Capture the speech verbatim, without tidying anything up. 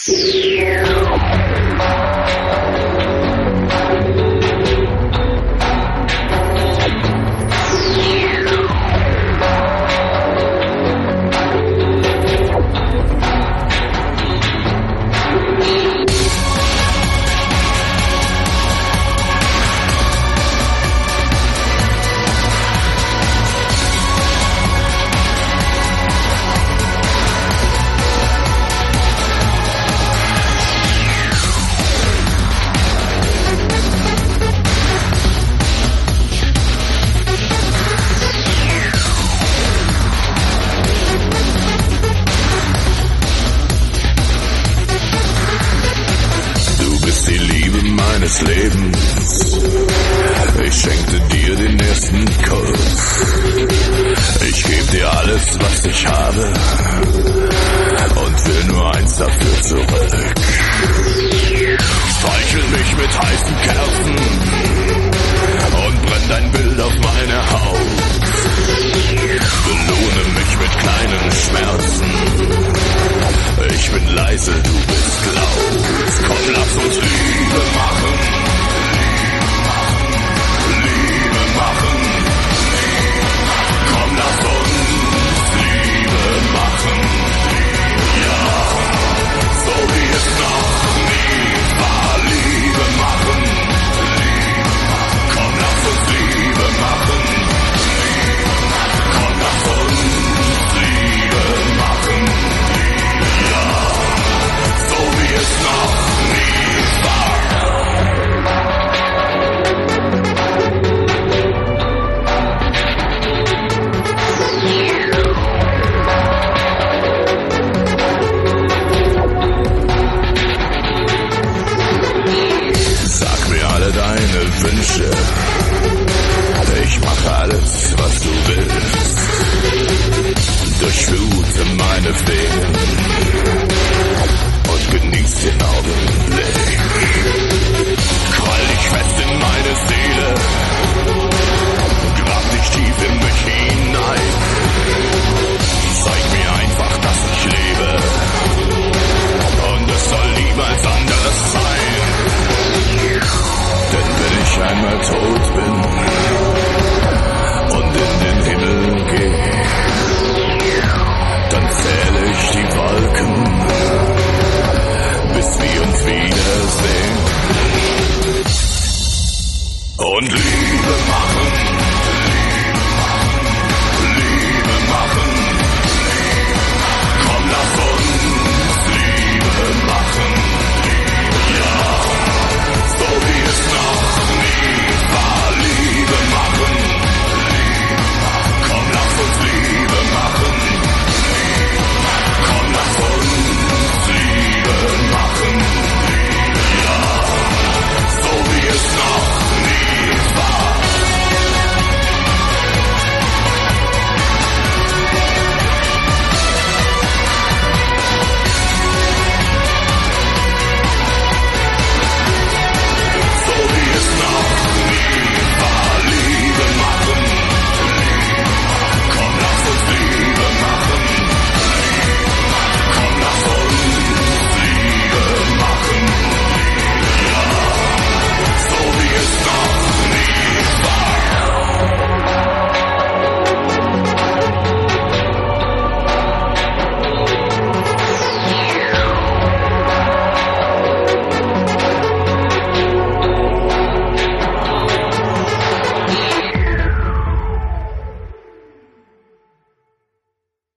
Meines Lebens, ich schenkte dir den ersten Kuss. Ich geb dir alles, was ich habe und will nur eins dafür zurück. Streichel mich mit heißen Kerzen und brenn dein Bild auf meine Haut. Belohne mich mit kleinen Schmerzen. Ich bin leise, du bist laut. Komm, lass uns Liebe machen.